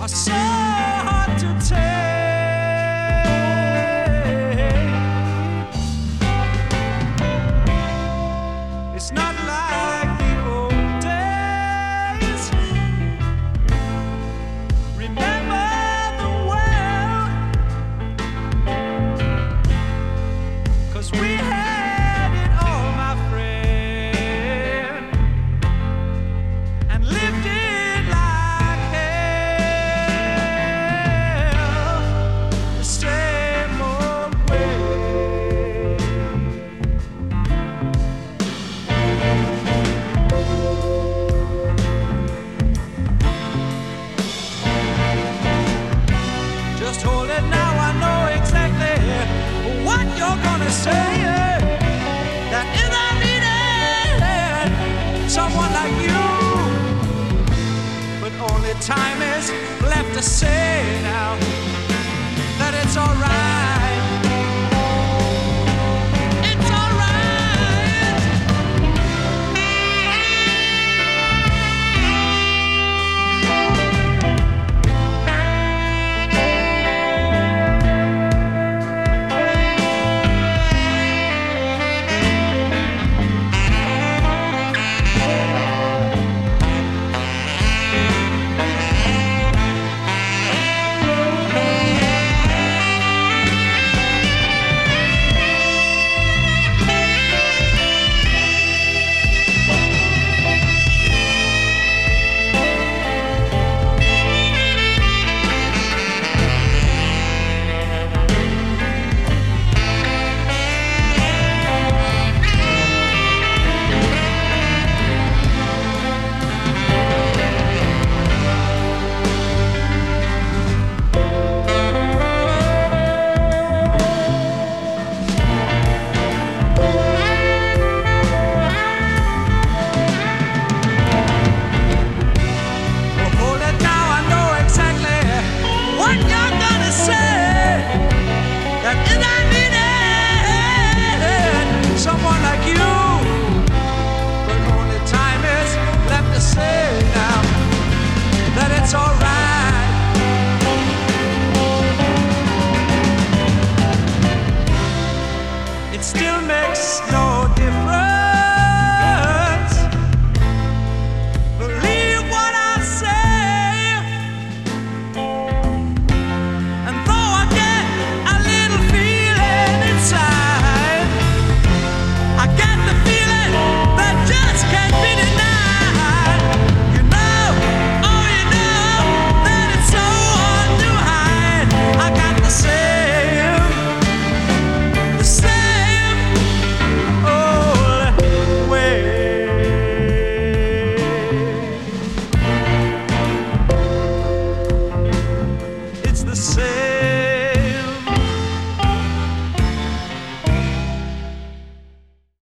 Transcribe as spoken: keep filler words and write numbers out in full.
are so hard to take. It's not like the old days. Remember them well, 'cause we had it all, my friend, and lived it like hell, the same old way. Just hold it now, I know exactly what you're gonna say. That is, I needed someone like you, but only time is left to say now that it's alright. It's alright. Hold it now, I know exactly what you're gonna say. That is, I needed someone like you, but only time is left to say now that it's alright. It still makes no difference. Believe what I say, and though I get a little feeling inside, I get the feeling that just can't be denied. You know, oh you know, that it's so hard to hide. I got the same, the same old way. It's the same